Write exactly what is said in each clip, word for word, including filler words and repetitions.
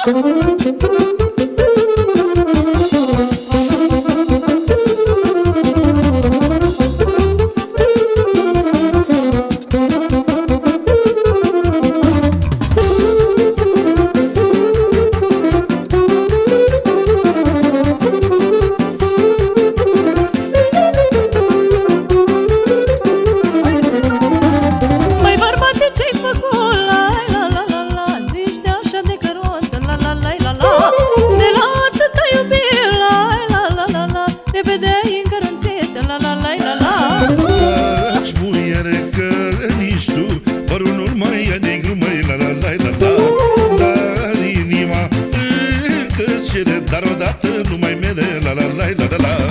Părul nu mai e negru, măi, la la la la la. Dar inima încă cere, dar odată nu mai mere, la la la la la la.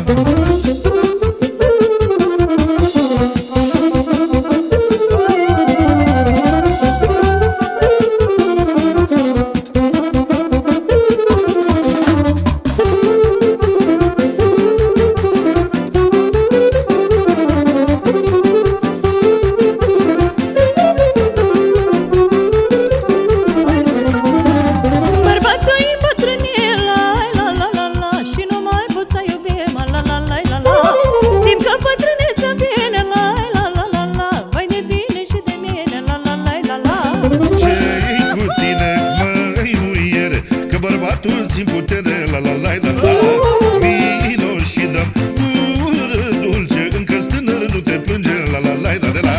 Bărbatul țin putere, la la la la la. Vino și dăm gură dulce, încă-s tânăr, nu te plânge, la la la la la.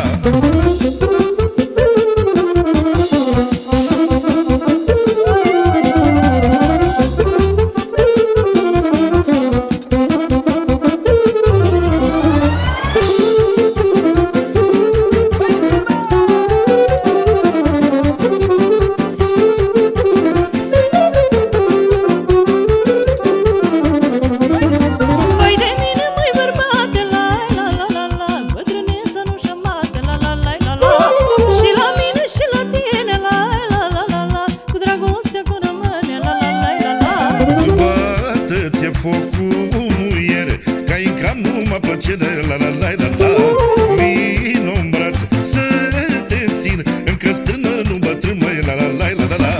Bate-te focul, muiere, ca-i în cap numai plăcere, la la la la la. Vino-n braț să te țin, încă-s tânăr, nu bătrân, măi, la la la la la.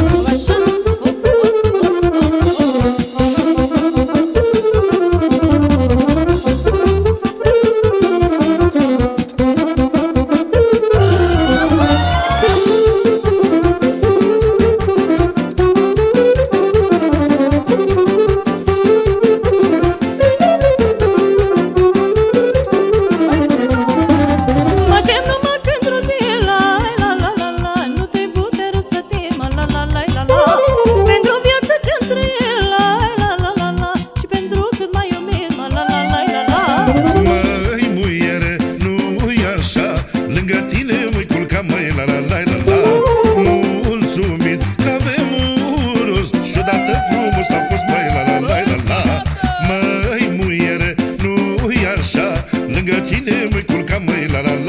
Lângă tine mă-i culca, măi, la la la la la. Mulțumit că avem un rost și odată frumos a fost, măi, la la la la la. Măi, muiere, nu-i așa, lângă tine mă-i culca, măi, la la la.